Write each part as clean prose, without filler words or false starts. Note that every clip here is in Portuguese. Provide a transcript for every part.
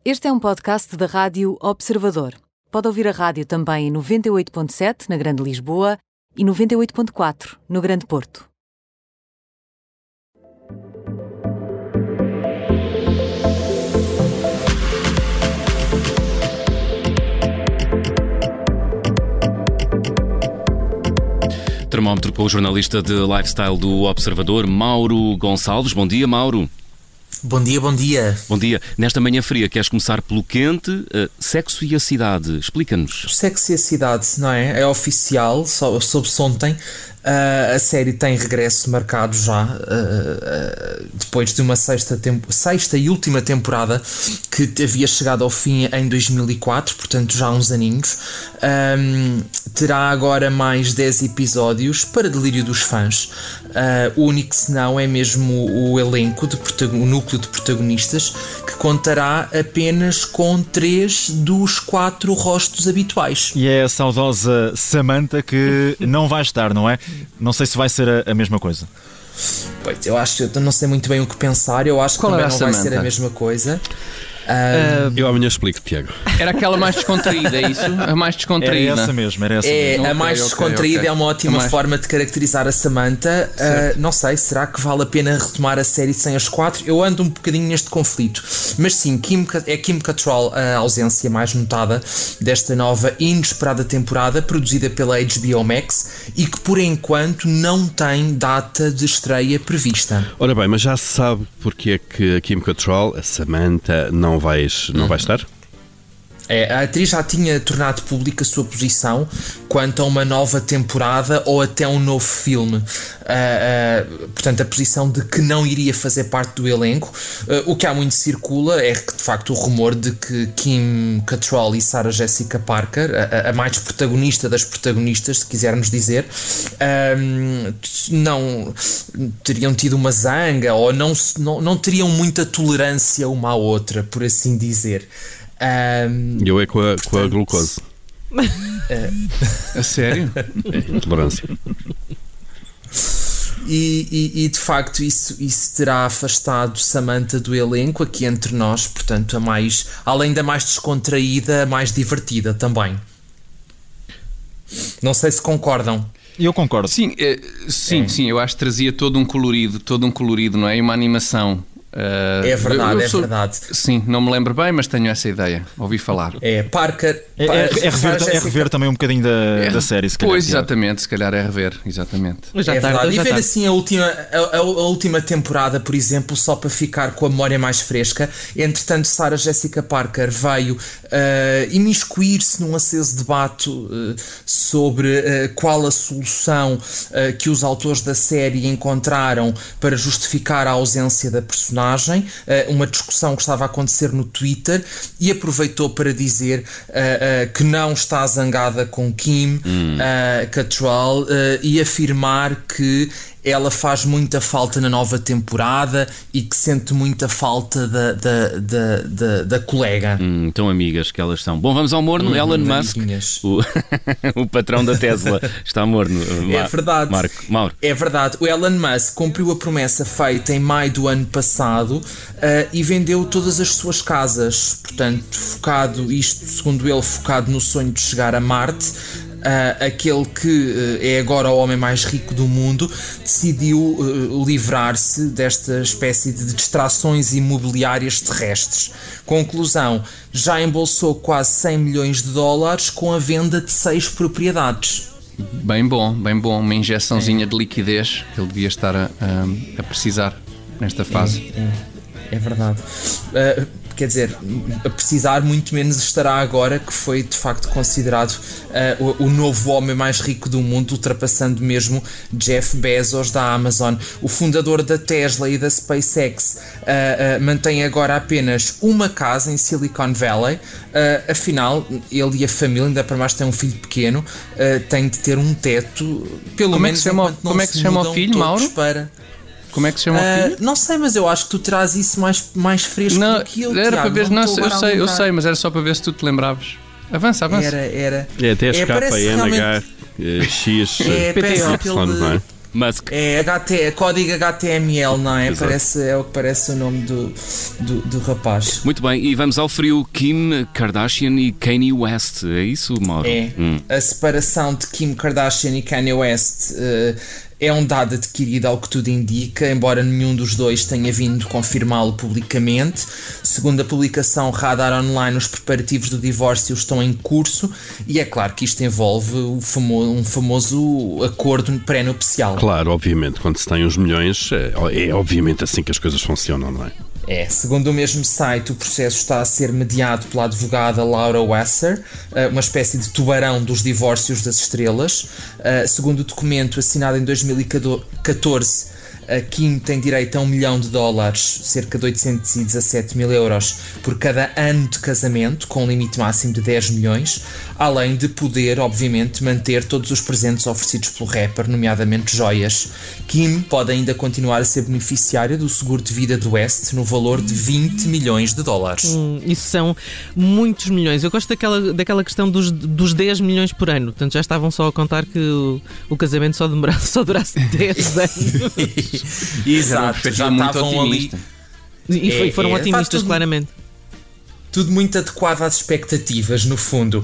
Este é um podcast da Rádio Observador. Pode ouvir a rádio também em 98.7 na Grande Lisboa e 98.4 no Grande Porto. Termómetro com o jornalista de lifestyle do Observador, Mauro Gonçalves. Bom dia, Mauro. Bom dia, bom dia. Bom dia. Nesta manhã fria, queres começar pelo quente? Sexo e a cidade. Explica-nos. O Sexo e a Cidade, não é? É oficial, soube-se ontem. A série tem regresso marcado já, depois de uma sexta e última temporada que havia chegado ao fim em 2004, portanto já há uns aninhos. Terá agora mais 10 episódios para delírio dos fãs. O único senão é mesmo o elenco, o núcleo de protagonistas, que contará apenas com 3 dos 4 rostos habituais. E é a saudosa Samantha que não vai estar, não é? Não sei se vai ser a mesma coisa. Pois, eu não sei muito bem o que pensar. Eu acho que também não vai ser a mesma coisa. Eu amanhã explico, Tiago. Era aquela mais descontraída, é isso? A mais descontraída. Era essa mesmo. A mais descontraída. É uma ótima forma de caracterizar a Samantha. Não sei, será que vale a pena retomar a série sem as 4? Eu ando um bocadinho neste conflito. Mas sim, Kim Cattrall a ausência mais notada desta nova e inesperada temporada, produzida pela HBO Max e que por enquanto não tem data de estreia prevista. Ora bem, mas já se sabe porque é que a Kim Cattrall, a Samantha, não vai estar? A atriz já tinha tornado pública a sua posição quanto a uma nova temporada ou até um novo filme. Portanto, a posição de que não iria fazer parte do elenco. O que há muito circula é que, de facto, o rumor de que Kim Cattrall e Sarah Jessica Parker, a mais protagonista das protagonistas, se quisermos dizer, não teriam tido uma zanga ou não teriam muita tolerância uma à outra, por assim dizer. Eu é com a glucose. A sério? Intolerância. E de facto isso terá afastado Samantha do elenco aqui entre nós, portanto além da mais descontraída, a mais divertida também. Não sei se concordam. Eu concordo. Sim, eu acho que trazia todo um colorido, não é? E uma animação. É verdade. Sim, não me lembro bem, mas tenho essa ideia. Ouvi falar. Parker. É rever também um bocadinho da série, se calhar. Pois, exatamente, se calhar é rever, exatamente. Verdade. E ver assim a última temporada, por exemplo, só para ficar com a memória mais fresca. Entretanto, Sarah Jessica Parker veio imiscuir-se num aceso debate sobre qual a solução que os autores da série encontraram para justificar a ausência da personagem. Uma discussão que estava a acontecer no Twitter, e aproveitou para dizer que não está zangada com Kim Cattrall e afirmar que ela faz muita falta na nova temporada e que sente muita falta da colega. Tão amigas que elas são. Bom, vamos ao morno. Elon Musk, o patrão da Tesla, está morno. É verdade. Mauro. É verdade. O Elon Musk cumpriu a promessa feita em maio do ano passado e vendeu todas as suas casas. Portanto, segundo ele, focado no sonho de chegar a Marte. Aquele que é agora o homem mais rico do mundo decidiu livrar-se desta espécie de distrações imobiliárias terrestres. Conclusão, já embolsou quase 100 milhões de dólares com a venda de 6 propriedades. Bem bom, uma injeçãozinha de liquidez que ele devia estar a precisar nesta fase. É verdade. Quer dizer, a precisar muito menos estará agora, que foi de facto considerado o novo homem mais rico do mundo, ultrapassando mesmo Jeff Bezos da Amazon. O fundador da Tesla e da SpaceX mantém agora apenas uma casa em Silicon Valley. Afinal, ele e a família, ainda para mais tem um filho pequeno, têm de ter um teto, pelo menos enquanto não se mudam todos para... Como é que se chama o filho? Não sei, mas eu acho que tu terás isso mais fresco do que eu. Era para ver, eu sei, mas era só para ver se tu te lembravas. Avança. Era. Até a escapa NH, X, parece não é? Musk. É código HTML, não é? É o que parece o nome do rapaz. Muito bem, e vamos ao frio. Kim Kardashian e Kanye West, é isso, Mauro? A separação de Kim Kardashian e Kanye West é um dado adquirido ao que tudo indica, embora nenhum dos dois tenha vindo confirmá-lo publicamente. Segundo a publicação Radar Online, os preparativos do divórcio estão em curso e é claro que isto envolve um famoso acordo pré-nupcial. Claro, obviamente, quando se tem uns milhões, é obviamente assim que as coisas funcionam, não é? Segundo o mesmo site, o processo está a ser mediado pela advogada Laura Wasser, uma espécie de tubarão dos divórcios das estrelas. Segundo o documento assinado em 2014, a Kim tem direito a $1 milhão, cerca de 817 mil euros, por cada ano de casamento, com um limite máximo de 10 milhões, além de poder, obviamente, manter todos os presentes oferecidos pelo rapper, nomeadamente joias. Kim pode ainda continuar a ser beneficiária do seguro de vida do West no valor de $20 milhões. Isso são muitos milhões. Eu gosto daquela questão dos 10 milhões por ano. Portanto, já estavam só a contar que o casamento só durasse 10 anos. Exato, já estavam ali. E foram otimistas, claramente. Tudo muito adequado às expectativas, no fundo.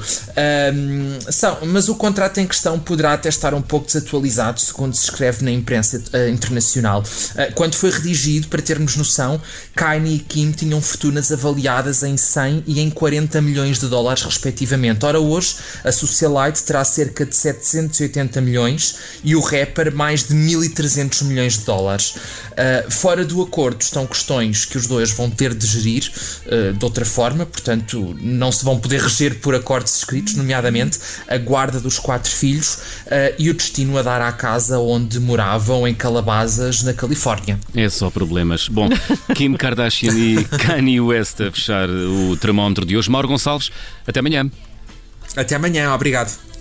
Mas o contrato em questão poderá até estar um pouco desatualizado, segundo se escreve na imprensa internacional. Quando foi redigido, para termos noção, Kanye e Kim tinham fortunas avaliadas em 100 e em 40 milhões de dólares, respectivamente. Ora, hoje, a socialite terá cerca de 780 milhões e o rapper mais de 1.300 milhões de dólares. Fora do acordo estão questões que os dois vão ter de gerir de outra forma, portanto não se vão poder reger por acordos escritos, nomeadamente a guarda dos 4 filhos e o destino a dar à casa onde moravam em Calabasas, na Califórnia. É só problemas. Bom, Kim Kardashian e Kanye West a fechar o termómetro de hoje. Mauro Gonçalves, até amanhã. Até amanhã, obrigado.